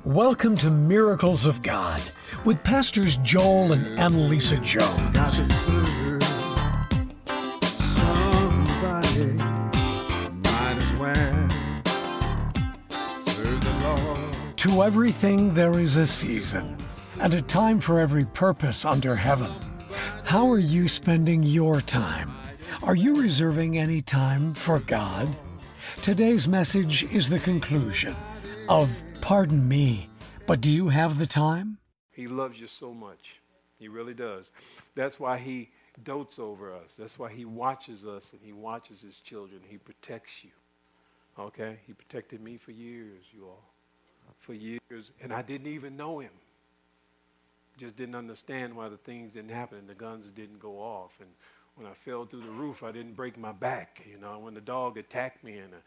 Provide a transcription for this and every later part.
Welcome to Miracles of God with Pastors Joel and Annalisa Jones. Somebody might as well serve the Lord. To everything there is a season, and a time for every purpose under heaven. How are you spending your time? Are you reserving any time for God? Today's message is the conclusion of Pardon Me, but do you have the time? He loves you so much. He really does. That's why he dotes over us. That's why he watches us and he watches his children. He protects you. Okay? He protected me for years, you all. For years. And I didn't even know him. Just didn't understand why the things didn't happen and the guns didn't go off. And when I fell through the roof, I didn't break my back. You know, when the dog attacked me and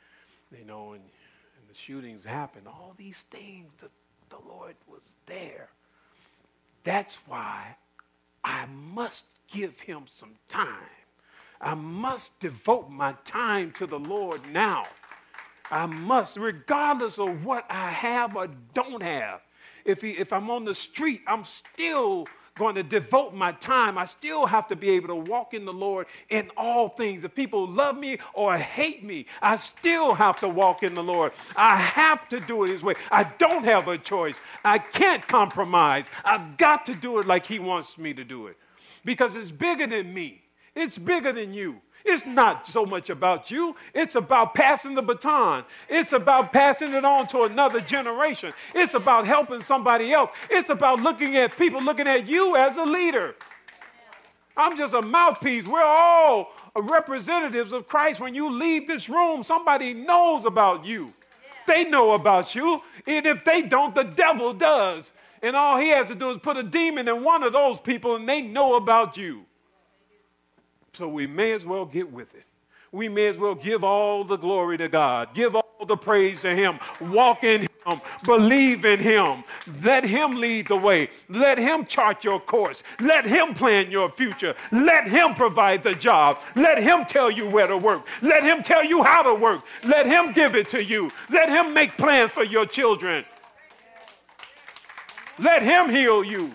the shootings happened, all these things, the Lord was there. That's why I must give him some time. I must devote my time to the Lord now. I must, regardless of what I have or don't have. If I'm on the street, I'm still going to devote my time. I still have to be able to walk in the Lord in all things. If people love me or hate me, I still have to walk in the Lord. I have to do it his way. I don't have a choice. I can't compromise. I've got to do it like he wants me to do it. Because it's bigger than me. It's bigger than you. It's not so much about you. It's about passing the baton. It's about passing it on to another generation. It's about helping somebody else. It's about looking at people, looking at you as a leader. I'm just a mouthpiece. We're all representatives of Christ. When you leave this room, somebody knows about you. They know about you. And if they don't, the devil does. And all he has to do is put a demon in one of those people and they know about you. So we may as well get with it. We may as well give all the glory to God. Give all the praise to him. Walk in him. Believe in him. Let him lead the way. Let him chart your course. Let him plan your future. Let him provide the job. Let him tell you where to work. Let him tell you how to work. Let him give it to you. Let him make plans for your children. Let him heal you.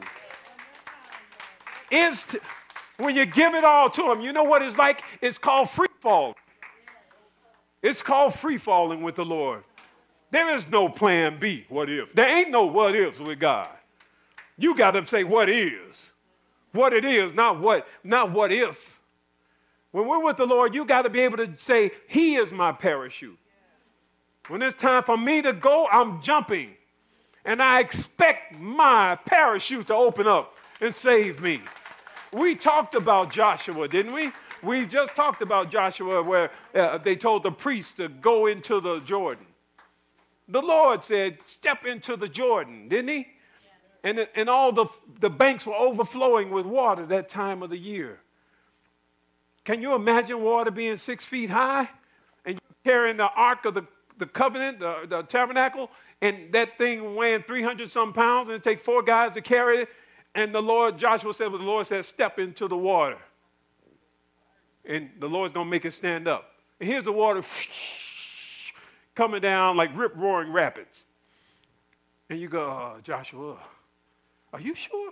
When you give it all to him, you know what it's like? It's called free fall. It's called free falling with the Lord. There is no plan B, what if. There ain't no what ifs with God. You got to say what is. What it is, not what if. When we're with the Lord, you got to be able to say, he is my parachute. When it's time for me to go, I'm jumping. And I expect my parachute to open up and save me. We talked about Joshua, didn't we? We just talked about Joshua where they told the priests to go into the Jordan. The Lord said, step into the Jordan, didn't he? And all the banks were overflowing with water that time of the year. Can you imagine water being 6 feet high? And you're carrying the Ark of the Covenant, the tabernacle, and that thing weighing 300-some pounds, and it takes 4 guys to carry it. And Joshua said, well, the Lord said, step into the water. And the Lord's going to make it stand up. And here's the water coming down like rip-roaring rapids. And you go, Joshua, are you sure?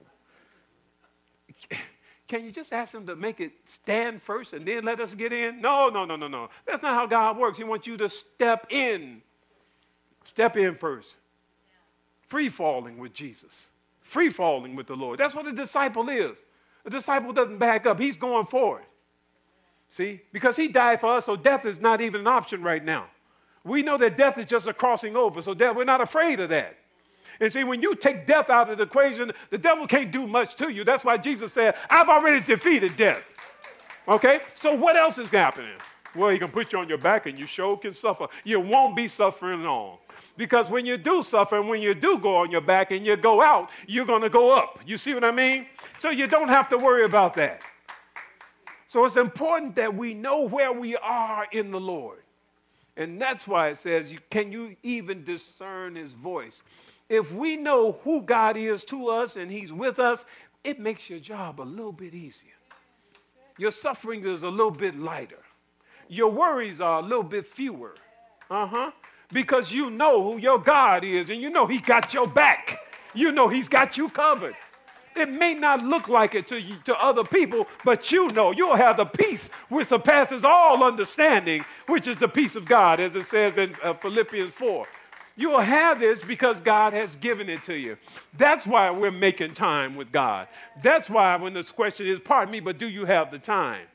Can you just ask him to make it stand first and then let us get in? No. That's not how God works. He wants you to step in. Step in first. Free falling with Jesus. Free falling with the Lord. That's what a disciple is. A disciple doesn't back up. He's going forward. See? Because he died for us, so death is not even an option right now. We know that death is just a crossing over, so we're not afraid of that. And see, when you take death out of the equation, the devil can't do much to you. That's why Jesus said, I've already defeated death. Okay? So what else is happening? Well, he can put you on your back and you sure can suffer. You won't be suffering long. Because when you do suffer and when you do go on your back and you go out, you're going to go up. You see what I mean? So you don't have to worry about that. So it's important that we know where we are in the Lord. And that's why it says, can you even discern his voice? If we know who God is to us and he's with us, it makes your job a little bit easier. Your suffering is a little bit lighter. Your worries are a little bit fewer. because you know who your God is, and you know he got your back. You know he's got you covered. It may not look like it to other people, but you know you'll have the peace which surpasses all understanding, which is the peace of God, as it says in Philippians 4. You will have this because God has given it to you. That's why we're making time with God. That's why when this question is, pardon me, but do you have the time?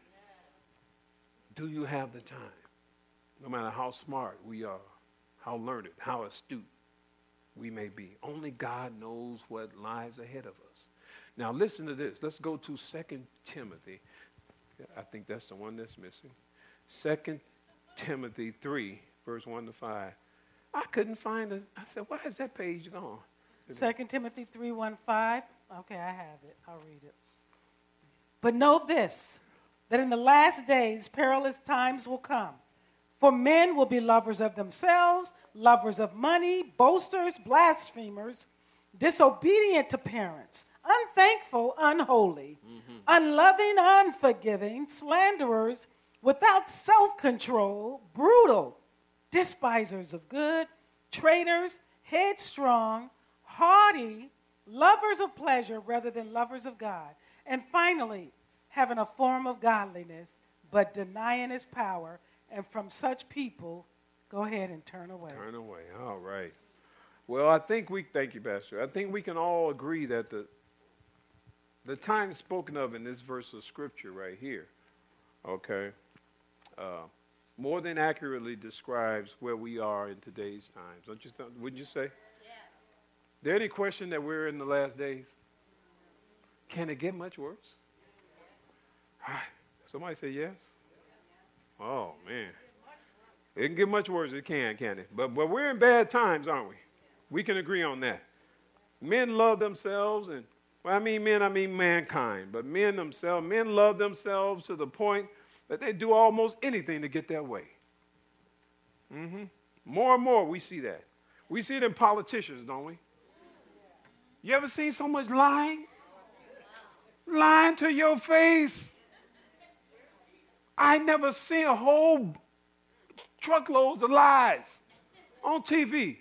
Do you have the time? No matter how smart we are, how learned, how astute we may be. Only God knows what lies ahead of us. Now listen to this. Let's go to 2 Timothy. I think that's the one that's missing. 2 Timothy 3, verse 1 to 5. I couldn't find it. I said, why is that page gone? 2 Timothy 3, 1, 5. Okay, I have it. I'll read it. But know this, that in the last days perilous times will come. For men will be lovers of themselves, lovers of money, boasters, blasphemers, disobedient to parents, unthankful, unholy, unloving, unforgiving, slanderers, without self-control, brutal, despisers of good, traitors, headstrong, haughty, lovers of pleasure rather than lovers of God, and finally, having a form of godliness, but denying its power, and from such people, go ahead and turn away. Turn away, all right. Well, thank you, Pastor. I think we can all agree that the time spoken of in this verse of Scripture right here, okay, more than accurately describes where we are in today's times. Wouldn't you say? Yeah. There any question that we're in the last days? Can it get much worse? Somebody say yes? Oh, man. It can get much worse. It can it? But we're in bad times, aren't we? We can agree on that. Men love themselves, and when I mean men, I mean mankind. But men love themselves to the point that they do almost anything to get their way. More and more we see that. We see it in politicians, don't we? You ever seen so much lying? Lying to your face. I never seen a whole truckloads of lies on TV.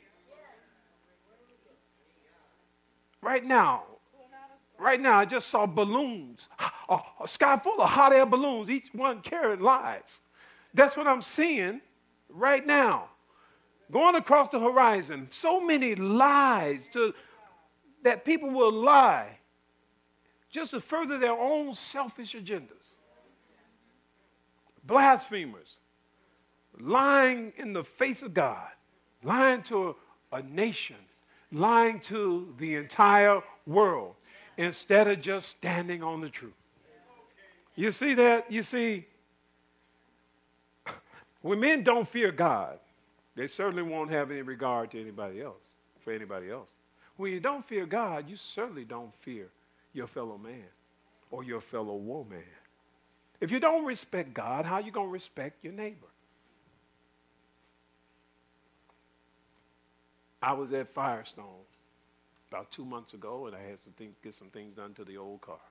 Right now, I just saw balloons, a sky full of hot air balloons, each one carrying lies. That's what I'm seeing right now. Going across the horizon, so many lies that people will lie just to further their own selfish agendas. Blasphemers, lying in the face of God, lying to a nation, lying to the entire world, instead of just standing on the truth. You see that? You see, when men don't fear God, they certainly won't have any regard to anybody else, for anybody else. When you don't fear God, you certainly don't fear your fellow man or your fellow woman. If you don't respect God, how are you going to respect your neighbor? I was at Firestone about 2 months ago, and I had to get some things done to the old car.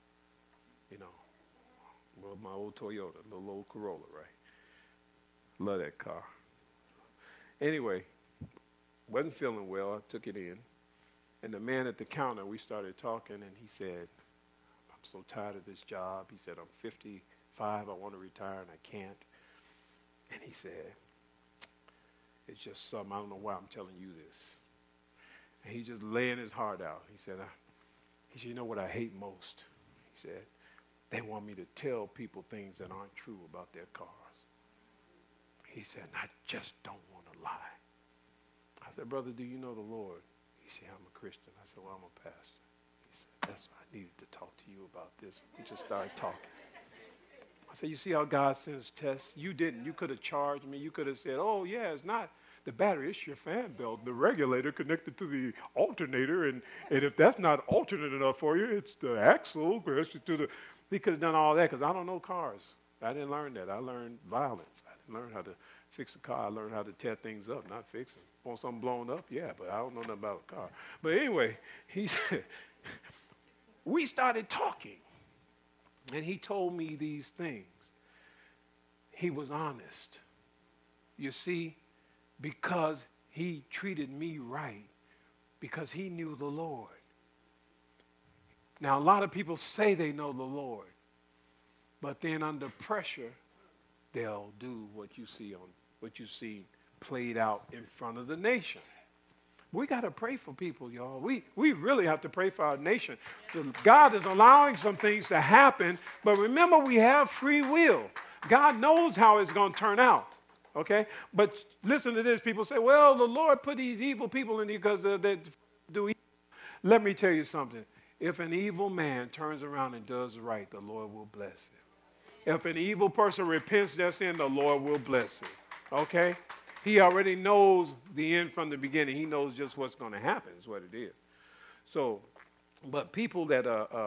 Well, my old Toyota, little old Corolla, right? Love that car. Anyway, wasn't feeling well. I took it in. And the man at the counter, we started talking, and he said, I'm so tired of this job. He said, I'm 55, I want to retire, and I can't. And he said, it's just something, I don't know why I'm telling you this. And he just laying his heart out. He said, you know what I hate most? He said, they want me to tell people things that aren't true about their cars. He said, I just don't want to lie. I said, brother, do you know the Lord? He said, I'm a Christian. I said, well, I'm a pastor. He said, that's why I needed to talk to you about this. We just started talking. I said, you see how God sends tests? You didn't. You could have charged me. You could have said, oh, yeah, it's not the battery, it's your fan belt, the regulator connected to the alternator, and if that's not alternate enough for you, it's the axle. He could have done all that because I don't know cars. I didn't learn that. I learned violence. I didn't learn how to fix a car. I learned how to tear things up, not fix them. Want something blown up? Yeah, but I don't know nothing about a car. But anyway, he said, we started talking, and he told me these things. He was honest. You see, because he treated me right because he knew the Lord. Now, a lot of people say they know the Lord, but then under pressure, they'll do what you see played out in front of the nation. We got to pray for people, y'all. We really have to pray for our nation. God is allowing some things to happen, but remember, we have free will. God knows how it's going to turn out, okay? But listen to this. People say, well, the Lord put these evil people in here because they do evil. Let me tell you something. If an evil man turns around and does right, the Lord will bless him. If an evil person repents their sin, the Lord will bless him, okay? He already knows the end from the beginning. He knows just what's going to happen is what it is. So, but people that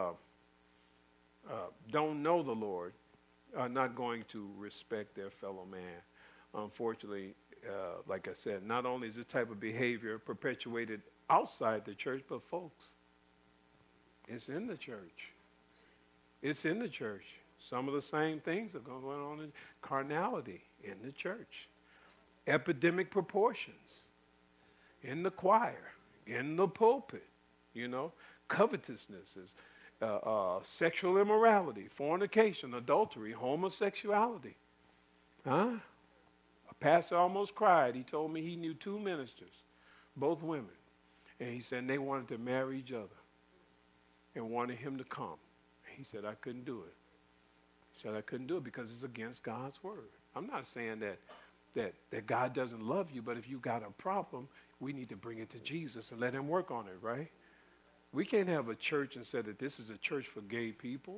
don't know the Lord are not going to respect their fellow man. Unfortunately, like I said, not only is this type of behavior perpetuated outside the church, but folks, it's in the church. It's in the church. Some of the same things are going on in carnality in the church. Epidemic proportions in the choir, in the pulpit, covetousness, sexual immorality, fornication, adultery, homosexuality. A pastor almost cried. He told me he knew 2 ministers, both women, and he said they wanted to marry each other and wanted him to come. He said, I couldn't do it. He said, I couldn't do it because it's against God's word. I'm not saying that God doesn't love you, but if you got a problem, we need to bring it to Jesus and let him work on it, right? We can't have a church and say that this is a church for gay people.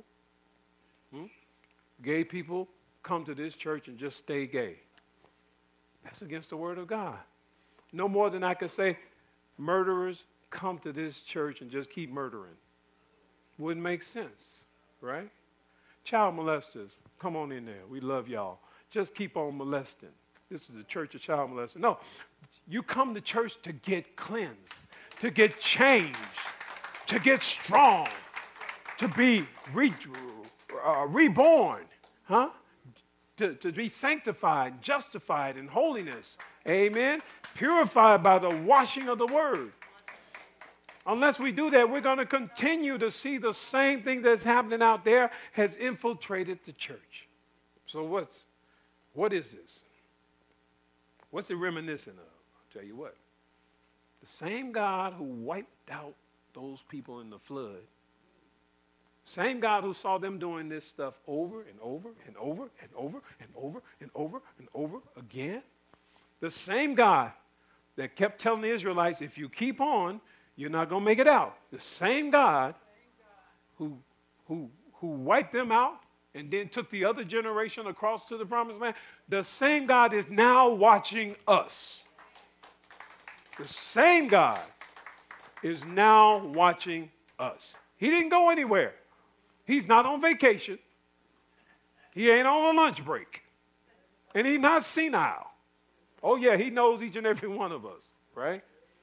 Gay people come to this church and just stay gay. That's against the word of God. No more than I could say murderers come to this church and just keep murdering. Wouldn't make sense, right? Child molesters, come on in there. We love y'all. Just keep on molesting. This is the church of child molesting. No, you come to church to get cleansed, to get changed, to get strong, to be reborn, to be sanctified, justified in holiness. Amen. Purified by the washing of the word. Unless we do that, we're going to continue to see the same thing that's happening out there has infiltrated the church. So what is this? What's it reminiscent of? I'll tell you what. The same God who wiped out those people in the flood, same God who saw them doing this stuff over and over and over and over and over and over and over again, the same God that kept telling the Israelites, if you keep on, you're not going to make it out. The same God who wiped them out and then took the other generation across to the promised land, the same God is now watching us. The same God is now watching us. He didn't go anywhere. He's not on vacation. He ain't on a lunch break. And he's not senile. Oh, yeah, he knows each and every one of us, right?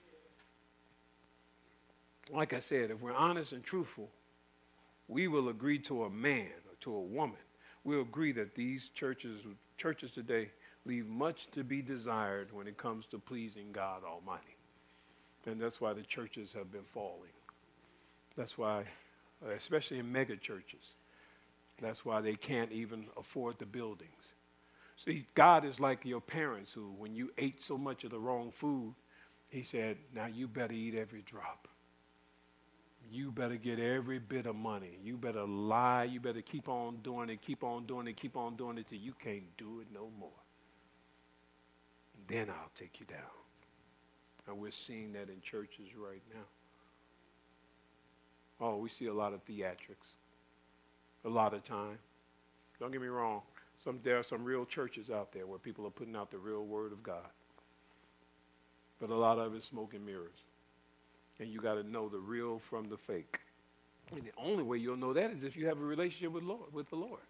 Like I said, if we're honest and truthful, we will agree to a man or to a woman. We'll agree that these churches today leave much to be desired when it comes to pleasing God Almighty. And that's why the churches have been falling. That's why, especially in mega churches, that's why they can't even afford the buildings. See, God is like your parents who, when you ate so much of the wrong food, he said, now you better eat every drop. You better get every bit of money. You better lie. You better keep on doing it, keep on doing it, keep on doing it till you can't do it no more. And then I'll take you down. And we're seeing that in churches right now. Oh, we see a lot of theatrics. A lot of time. Don't get me wrong. There are some real churches out there where people are putting out the real word of God. But a lot of it's smoke and mirrors. And you got to know the real from the fake. And the only way you'll know that is if you have a relationship with the Lord.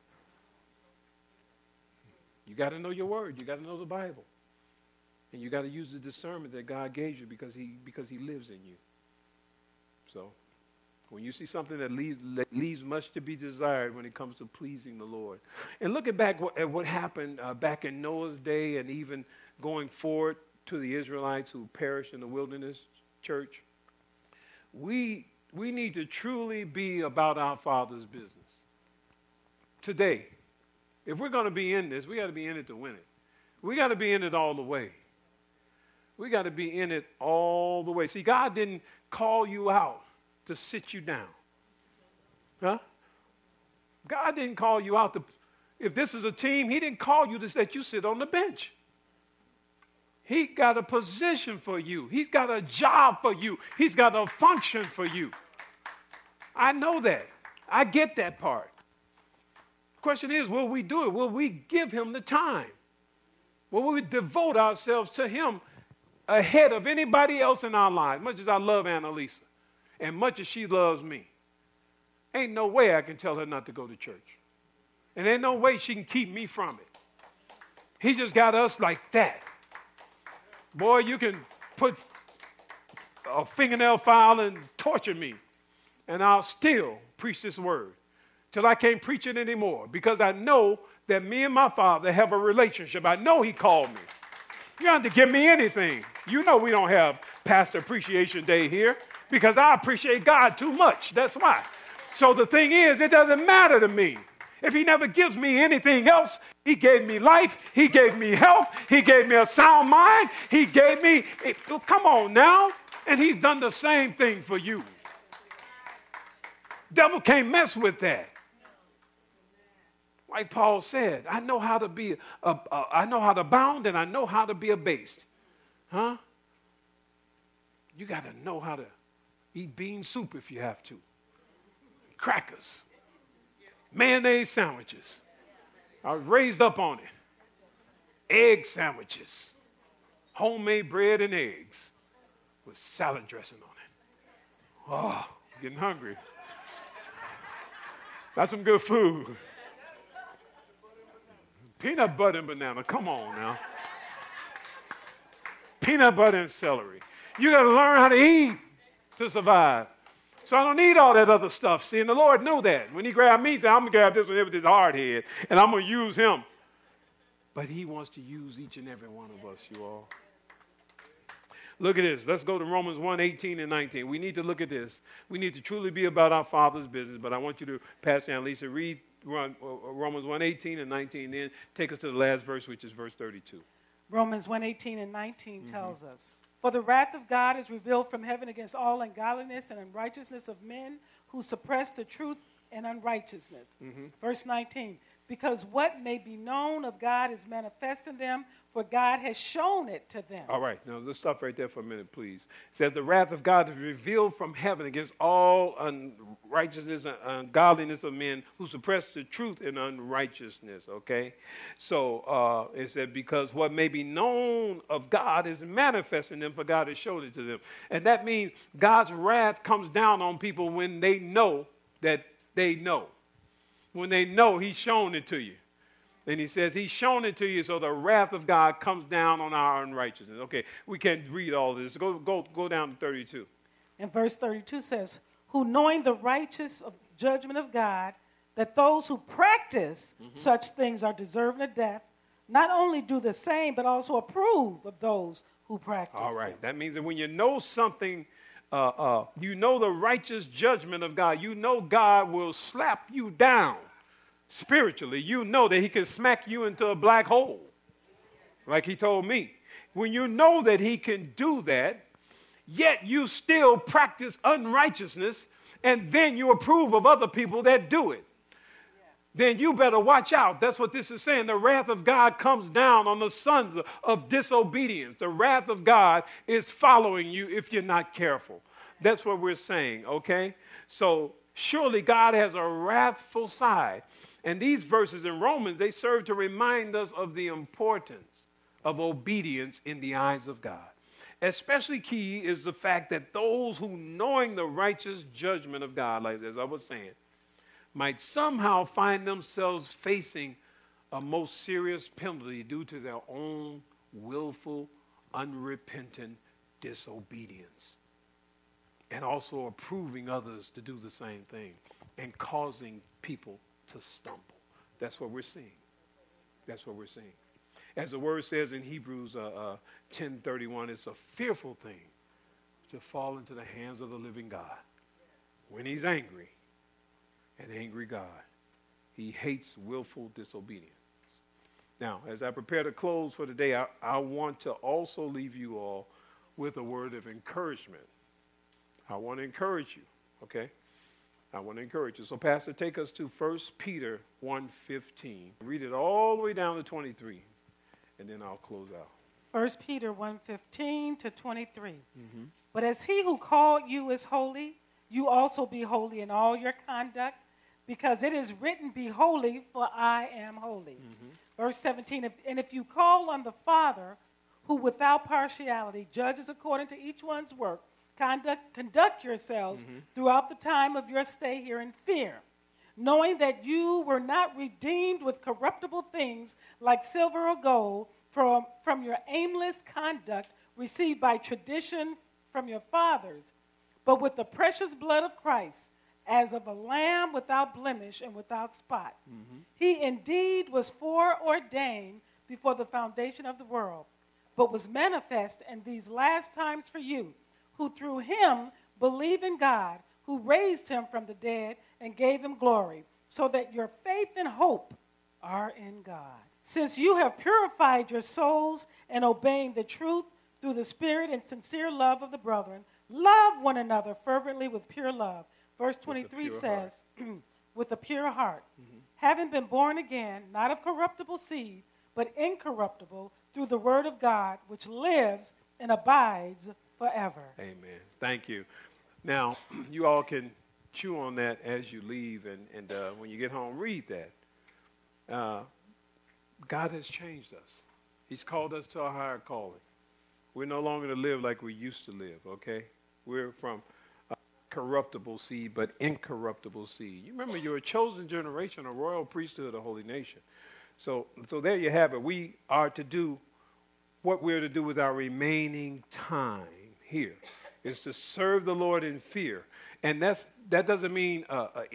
You got to know your word. You got to know the Bible. And you got to use the discernment that God gave you because he lives in you. So when you see something that leaves much to be desired when it comes to pleasing the Lord. And looking back at what happened back in Noah's day and even going forward to the Israelites who perished in the wilderness, church, we need to truly be about our Father's business. Today, if we're going to be in this, we got to be in it to win it. We got to be in it all the way. We got to be in it all the way. See, God didn't call you out to sit you down. Huh? God didn't call you out to, if this is a team, he didn't call you to let you sit on the bench. He got a position for you. He's got a job for you. He's got a function for you. I know that. I get that part. The question is, will we do it? Will we give him the time? Will we devote ourselves to him ahead of anybody else in our lives? Much as I love Annalisa and much as she loves me, ain't no way I can tell her not to go to church. And ain't no way she can keep me from it. He just got us like that. Boy, you can put a fingernail file and torture me, and I'll still preach this word till I can't preach it anymore, because I know that me and my Father have a relationship. I know he called me. You don't have to give me anything. You know we don't have Pastor Appreciation Day here because I appreciate God too much. That's why. So the thing is, it doesn't matter to me. If he never gives me anything else, he gave me life, he gave me health, he gave me a sound mind, he gave me, come on now, and he's done the same thing for you. Devil can't mess with that. Like Paul said, I know how to be, I know how to abound and I know how to be abased. Huh? You got to know how to eat bean soup if you have to. Crackers. Mayonnaise sandwiches. I was raised up on it. Egg sandwiches. Homemade bread and eggs with salad dressing on it. Oh, getting hungry. That's some good food. Peanut butter and banana. Come on now. Peanut butter and celery. You got to learn how to eat to survive. So I don't need all that other stuff. See, and the Lord knew that. When he grabbed me, he said, I'm going to grab this one with his hard head, and I'm going to use him. But he wants to use each and every one of us, you all. Look at this. Let's go to Romans 1, 18 and 19. We need to look at this. We need to truly be about our Father's business. But I want you to, Pastor Annalisa, read Romans 1, 18 and 19. Then take us to the last verse, which is verse 32. Romans 1, 18 and 19 tells us, for the wrath of God is revealed from heaven against all ungodliness and unrighteousness of men who suppress the truth and unrighteousness. Verse 19, because what may be known of God is manifest in them, for God has shown it to them. All right, now let's stop right there for a minute, please. It says the wrath of God is revealed from heaven against all unrighteousness and ungodliness of men who suppress the truth and unrighteousness, okay? So it said because what may be known of God is manifest in them, for God has showed it to them. And that means God's wrath comes down on people when they know that they know. When they know he's shown it to you. And he says he's shown it to you, so the wrath of God comes down on our unrighteousness. Okay, we can't read all this. Go down to 32. And verse 32 says, who knowing the righteous judgment of God, that those who practice such things are deserving of death, not only do the same, but also approve of those who practice All right, them. that means that when you know something, you know the righteous judgment of God, you know God will slap you down. Spiritually, you know that he can smack you into a black hole, like he told me. When you know that he can do that, yet you still practice unrighteousness, and then you approve of other people that do it, then you better watch out. That's what this is saying. The wrath of God comes down on the sons of disobedience. The wrath of God is following you if you're not careful. That's what we're saying, okay? So surely God has a wrathful side. And these verses in Romans, they serve to remind us of the importance of obedience in the eyes of God. Especially key is the fact that those who, knowing the righteous judgment of God, like as I was saying, might somehow find themselves facing a most serious penalty due to their own willful, unrepentant disobedience. And also approving others to do the same thing and causing people to stumble. That's what we're seeing. That's what we're seeing. As the word says in Hebrews 10:31, it's a fearful thing to fall into the hands of the living God. When he's angry, an angry God, he hates willful disobedience. Now, as I prepare to close for the day, I want to also leave you all with a word of encouragement. I want to encourage you, okay? I want to encourage you. So, Pastor, take us to 1 Peter 1:15. Read it all the way down to 23, and then I'll close out. 1 Peter 1:15 to 23. But as he who called you is holy, you also be holy in all your conduct, because it is written, be holy, for I am holy. Verse 17, and if you call on the Father, who without partiality judges according to each one's work, conduct yourselves throughout the time of your stay here in fear, knowing that you were not redeemed with corruptible things like silver or gold from your aimless conduct received by tradition from your fathers, but with the precious blood of Christ, as of a lamb without blemish and without spot. He indeed was foreordained before the foundation of the world, but was manifest in these last times for you, who through him believe in God, who raised him from the dead and gave him glory, so that your faith and hope are in God. Since you have purified your souls in obeying the truth through the spirit and sincere love of the brethren, love one another fervently with pure love. Verse 23 says, with a pure heart, having been born again, not of corruptible seed, but incorruptible, through the word of God, which lives and abides forever. Amen. Thank you. Now, you all can chew on that as you leave, and when you get home, read that. God has changed us. He's called us to a higher calling. We're no longer to live like we used to live, okay? We're from corruptible seed, but incorruptible seed. You remember, you're a chosen generation, a royal priesthood, a holy nation. So there you have it. We are to do what we're to do with our remaining time here, is to serve the Lord in fear. And that doesn't mean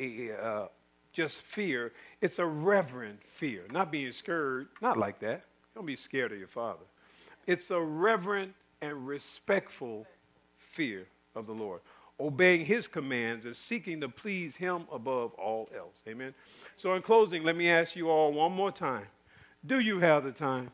just fear. It's a reverent fear, not being scared, not like that. Don't be scared of your father. It's a reverent and respectful fear of the Lord. Obeying his commands is seeking to please him above all else. Amen. So in closing, let me ask you all one more time. Do you have the time?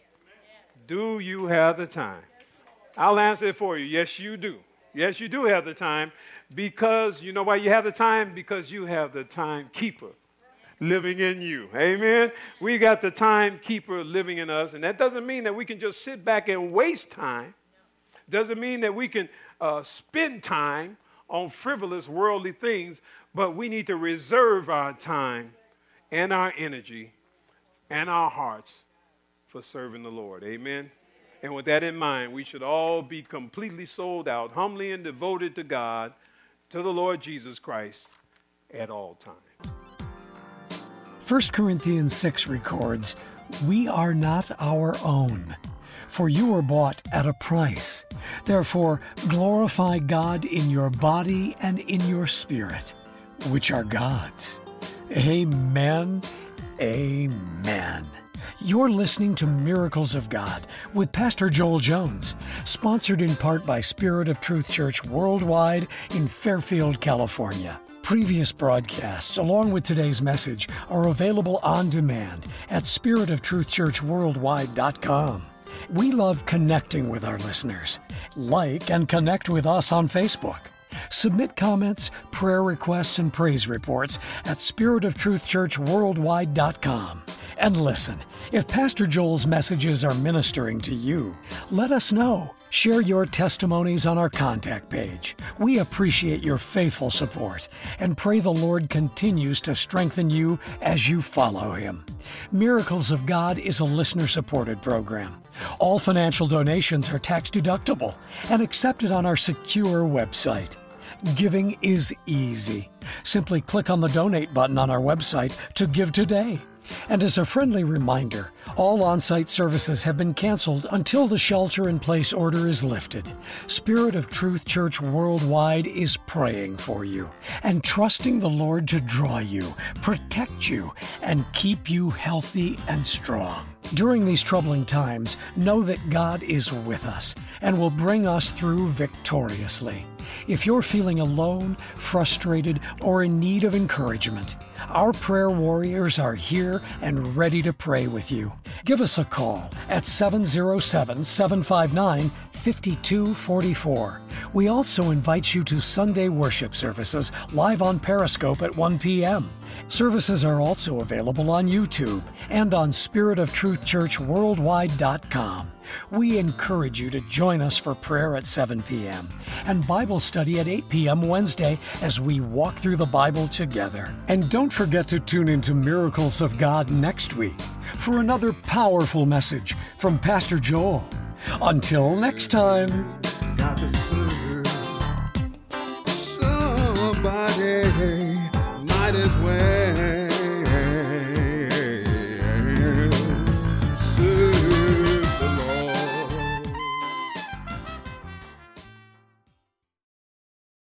Do you have the time? I'll answer it for you. Yes, you do. Yes, you do have the time, because you know why you have the time? Because you have the timekeeper living in you. Amen. We got the timekeeper living in us, and that doesn't mean that we can just sit back and waste time. Doesn't mean that we can spend time on frivolous worldly things, but we need to reserve our time and our energy and our hearts for serving the Lord. Amen. And with that in mind, we should all be completely sold out, humbly and devoted to God, to the Lord Jesus Christ at all times. 1 Corinthians 6 records, "We are not our own, for you were bought at a price. Therefore, glorify God in your body and in your spirit, which are God's." Amen. Amen. You're listening to Miracles of God with Pastor Joel Jones, sponsored in part by Spirit of Truth Church Worldwide in Fairfield, California. Previous broadcasts, along with today's message, are available on demand at spiritoftruthchurchworldwide.com. We love connecting with our listeners. Like and connect with us on Facebook. Submit comments, prayer requests, and praise reports at spiritoftruthchurchworldwide.com. And listen, if Pastor Joel's messages are ministering to you, let us know. Share your testimonies on our contact page. We appreciate your faithful support and pray the Lord continues to strengthen you as you follow Him. Miracles of God is a listener-supported program. All financial donations are tax-deductible and accepted on our secure website. Giving is easy. Simply click on the donate button on our website to give today. And as a friendly reminder, all on-site services have been canceled until the shelter-in-place order is lifted. Spirit of Truth Church Worldwide is praying for you and trusting the Lord to draw you, protect you, and keep you healthy and strong. During these troubling times, know that God is with us and will bring us through victoriously. If you're feeling alone, frustrated, or in need of encouragement, our prayer warriors are here and ready to pray with you. Give us a call at 707-759-5244. We also invite you to Sunday worship services live on Periscope at 1 p.m. Services are also available on YouTube and on SpiritofTruthChurchWorldwide.com. We encourage you to join us for prayer at 7 p.m. and Bible study at 8 p.m. Wednesday as we walk through the Bible together. And don't forget to tune into Miracles of God next week for another powerful message from Pastor Joel. Until next time. Got to serve somebody, might as well.